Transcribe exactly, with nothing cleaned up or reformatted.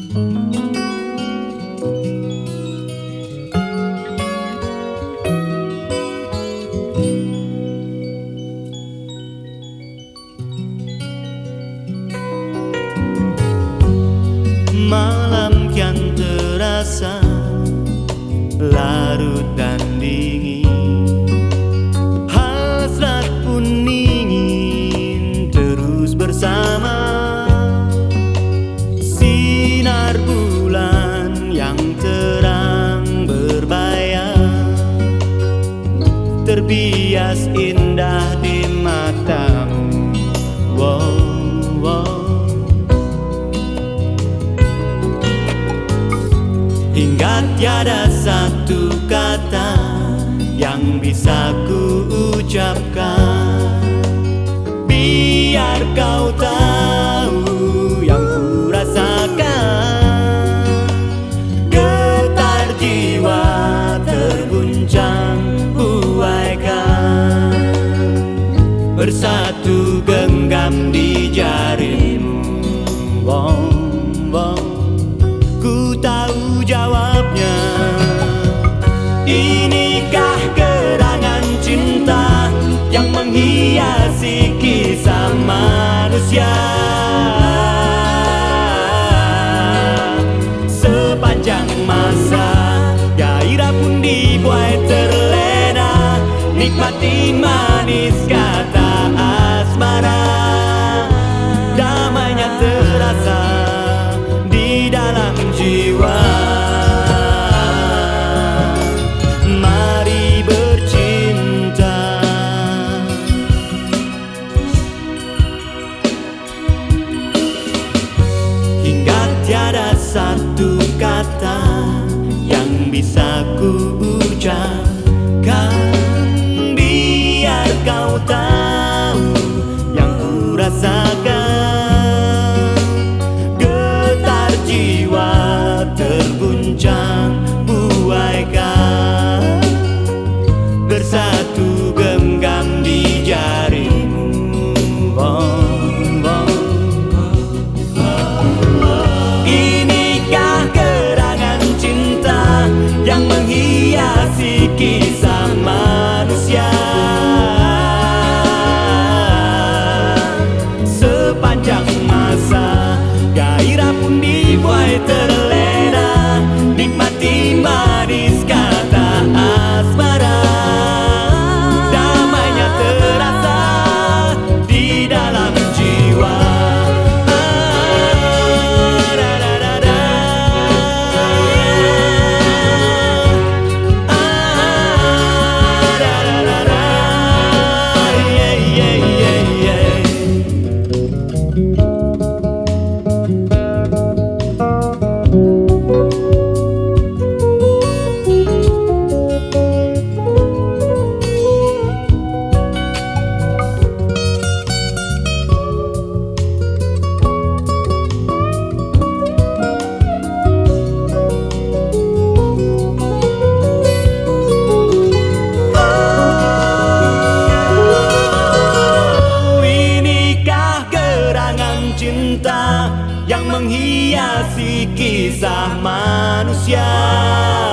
Malam kian terasa larut dan dingin, hasrat pun ingin terus bersama. Sinar bulan yang terang berbayang, terbias indah di matamu. Wow, wow. Hingga tiada satu kata yang bisa ku ucapkan. Biar kau tahu yang ku rasakan. Getar jiwa terguncang huaikan, bersatu genggam di jarimu. Wow, wow. Ku tahu jawabnya. Inikah gerangan cinta yang menghiasi kisah manusia? Sepanjang masa gairah pun dibuat terlena, nikmati manis kata asmara. Damainya terasa di dalam jiwa. Mari bercinta. Hingga tiada satu kata yang bisa ku ucapkan. Biar kau tahu yang ku rasakan. Getar jiwa terguncang buaikan, bersatu genggam di jarimu. Oh, oh, oh, oh. Inikah gerangan cinta yang menghiasi kisah manusia? Sepanjang masa gairah pun dibuat terlena, nikmati manis kata asmara. Damainya terasa di dalam jiwa. Ah, da, da, da, da. Ah, da, da, da, da. Yeah, yeah, yeah, yeah. Cinta yang menghiasi kisah manusia.